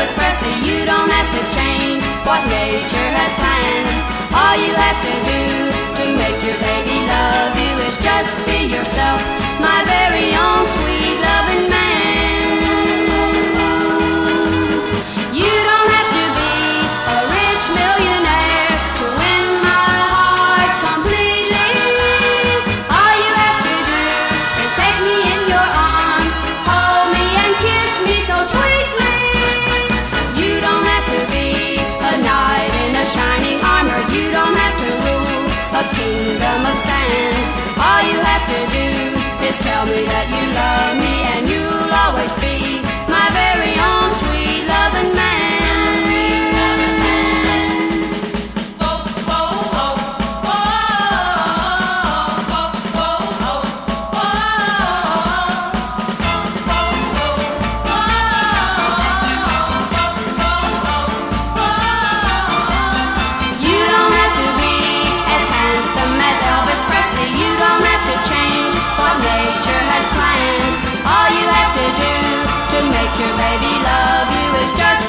Elvis Presley. You don't have to change what nature has planned. All you have to do to make your baby love you is just be yourself, my very own sweet loving man. You don't have to be a rich millionaire to win my heart completely. All you have to do is take me in your arms, hold me and kiss me so sweetly. You don't have to be a knight in a shining armor. You don't have to rule a kingdom of sand. All you have to do is tell me that you love me, and you'll always be my very own sweet loving man. Your baby love you is just